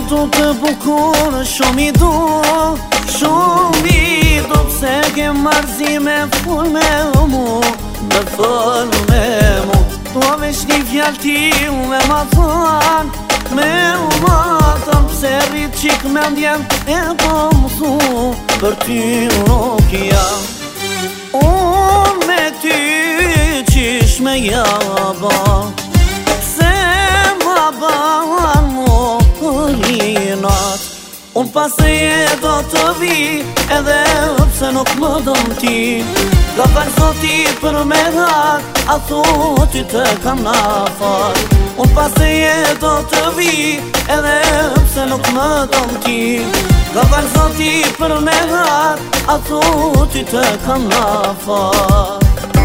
tu të bukur, shumë i du, shumë i du. Pse ke marzi me full me mu, me full me mu. Tu avesh një fjall ti me ma than, me ma than. Pse rrit qik me ndjen e po mësu, për ty nuk jam. Unë me ty qish me jaba, se ma ban mu rinat. Unë pasëje do të vi, edhe pse nuk më dëm ti. Ka falë zoti për me rak, a thoti të kam na fal. Unë pasëje do të vi, edhe pse nuk më dëm ti. Ka falë zoti për me rak, a thoti të kam na fal.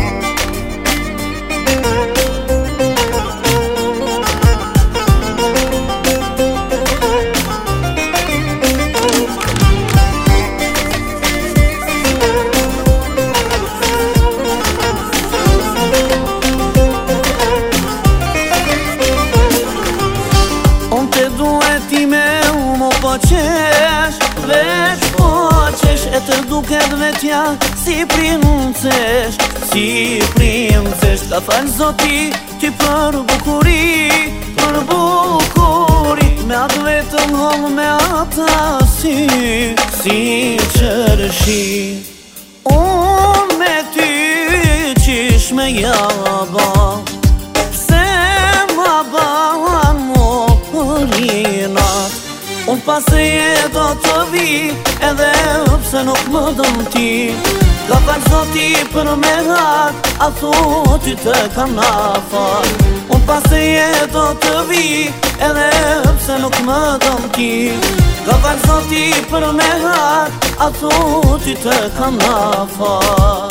Po qesh, veç po qesh, e të duket vetja si princesh, si princesh. Ka falë zoti ti për bukuri, për bukuri. Me atë vetëm hom me ata si qërshi. Unë me ty qish me jaba, pse ma ban mu rinat. Unë pasëje do të vi, edhe pse nuk më dëm ti. Ka falë zoti për me rak, a thoti të kam na fal. Unë pasëje do të vi, edhe pse nuk më dëm ti. Ka falë zoti për me rak, a thoti të kam na fal.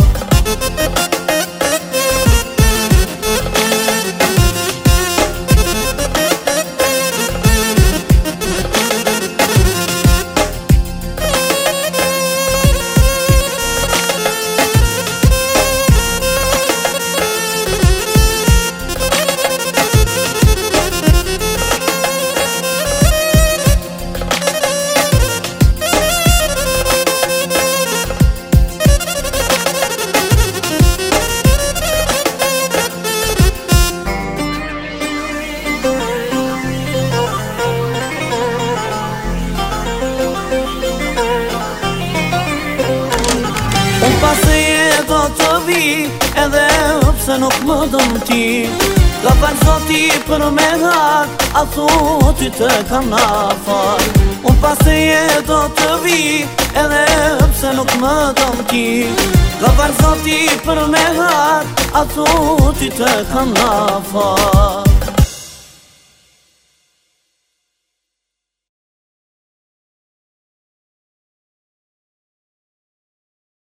Pasëje do të vi, edhe pse nuk më dëm ti. Ka falë zoti për me rak, a thoti të kam na fal. Unë pasëje do të vi, edhe pse nuk më dëm ti. Ka falë zoti për me rak, a thoti të kam na fal.